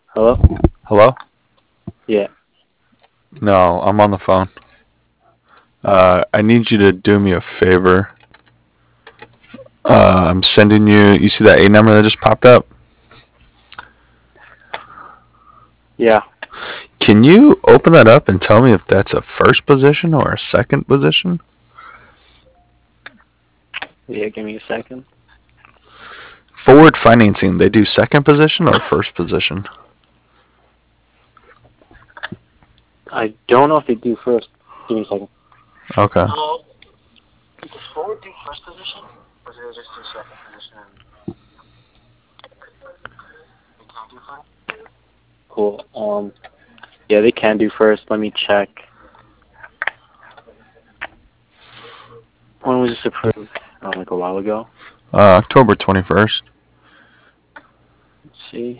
Hello? Hello? Yeah. No, I'm on the phone. I need you to do me a favor. I'm sending you. You see that A number that just popped up? Yeah. Can you open that up and tell me if that's a first position or a second position? Yeah, give me a second. Forward financing, they do second position or first position? I don't know if they do first. Give me a second. Okay. Does forward do first position? Or do they just do second position? They can't do first? Cool. Yeah, they can do first. Let me check. When was this approved? Like a while ago? October 21st. Let's see.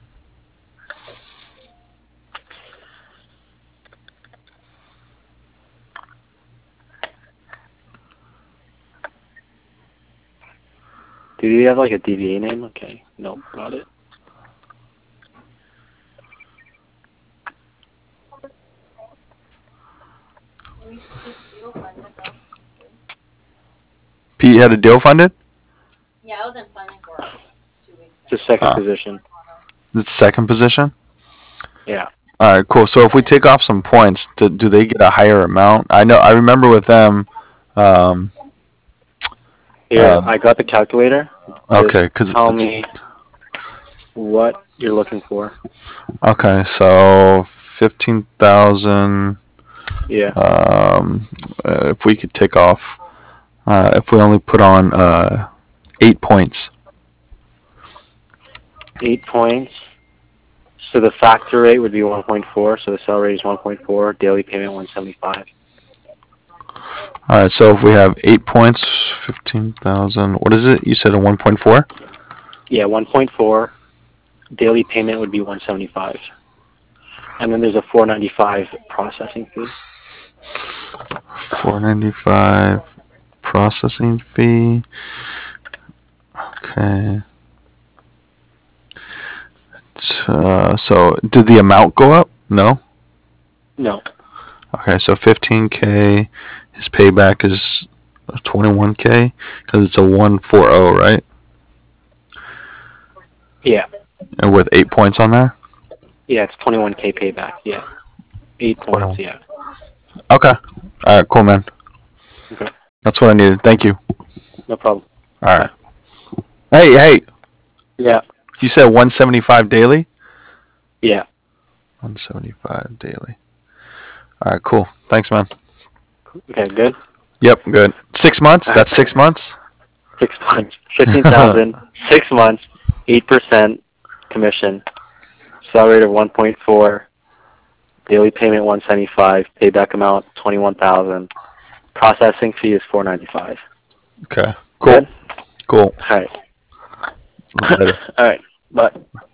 Do you have like a DBA name? Okay. Nope, got it. Pete had a deal funded? Just second Uh, position. it's second position? Yeah. Alright, cool. So if we take off some points, do they get a higher amount? I remember with them, um, Here, I got the calculator. Just okay, because tell it's me what you're looking for. okay. So 15,000. Yeah. If we could take off, if we only put on 8 points. 8 points. So the factor rate would be 1.4. So the sell rate is 1.4. Daily payment 175. All right. So if we have 8 points, 15,000. What is it? You said a 1.4. Yeah, 1.4. Daily payment would be 175. And then there's a 495 processing fee. 495 processing fee. Okay. So did the amount go up? No. No. Okay. So 15K. His payback is 21K because it's a 140, right? Yeah. And with 8 points on there. Yeah, it's 21K payback. Yeah. 8 points. 21. Yeah. Okay. All right. Cool, man. Okay. That's what I needed. Thank you. No problem. All Bye. right. Hey. Yeah. You said 175 daily? Yeah. 175 daily. All right. Cool. Thanks, man. Okay, good. Yep. Good. 6 months? All right. That's 6 months? 6 months. 15,000. 6 months. 8% commission. Sell rate of 1.4. Daily payment 175. Payback amount 21,000. Processing fee is 495. Okay. Cool. Good. Cool. All right. Later. All right. Bye.